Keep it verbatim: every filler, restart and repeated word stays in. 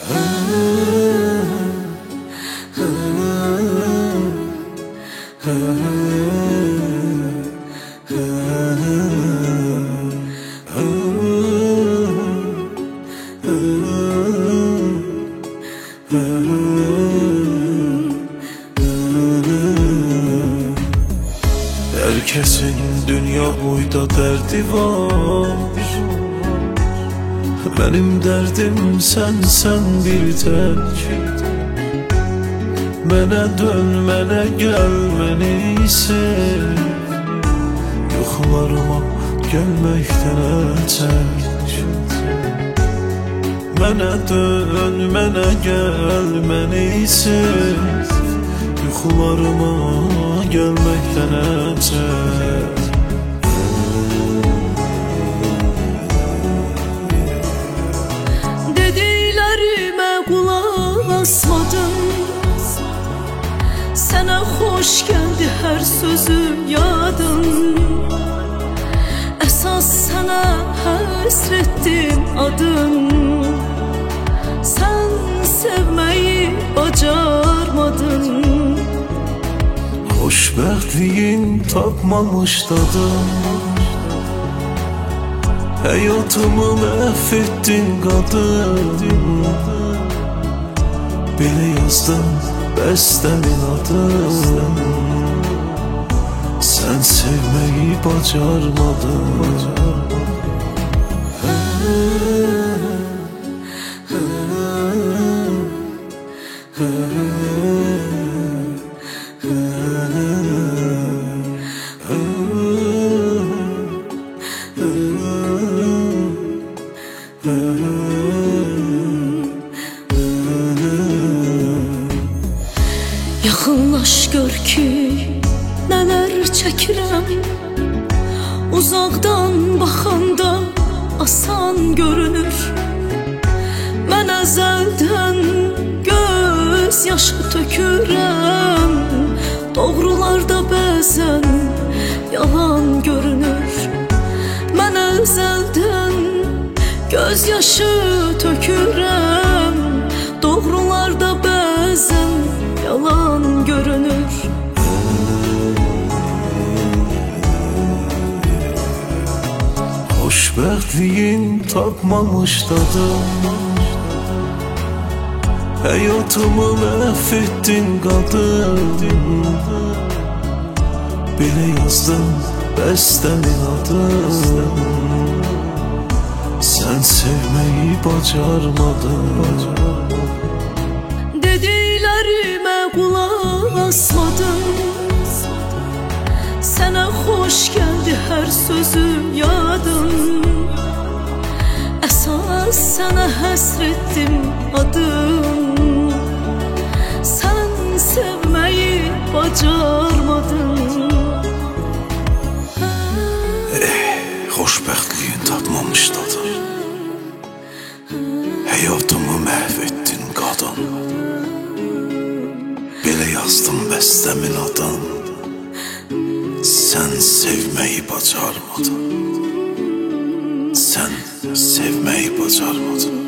Herkesin dünya boyda derdi var. Benim derdim sen, sen bir tek. Mənə dön, mənə gəl, məni sev. Yuxularıma gəlməkdən əcək. Mənə dön, mənə gəl, məni sev. Yuxularıma gəlməkdən əcək. Dediklərimə qulaq asmadın. Sənə xoş gəldi hər sözüm yadın. Əsas sənə həsrətdim adın. Sən sevməyi bacarmadın. Xoşbəxtliyin tapmamış dadım. Həyatımı məhv etdin qadın. Belə yazdım bəstəmin adın. Sən sevməyi bacarmadın. Yaxınlaş gör ki, nələr çəkirəm. Uzaqdan baxanda asan görünür. Mən əzəldən göz yaşı tökürəm. Doğrularda bəzən yalan görünür. Mən əzəldən göz yaşı tökürəm. Doğrularda bəzən yalan görünür. Xoşbəxtliyin tapmamış dadım. Həyatımı məhv etdin qadın. Belə yazdım bəstəmin adın. Sən sevməyi bacarmadın. Dediklərimə qulaq asmadın. Sənə xoş gəldi hər sözüm yadın. Əsas sənə həsrətdim adın. Sən sevməyi bacarmadın. Eh, xoşbəxtliyin tapmamış dadım. Həyatımı məhv etdin qadın. Belə yazdım bəstəmin adın. Sən sevməyi bacarmadın. Sən sevməyi bacarmadın.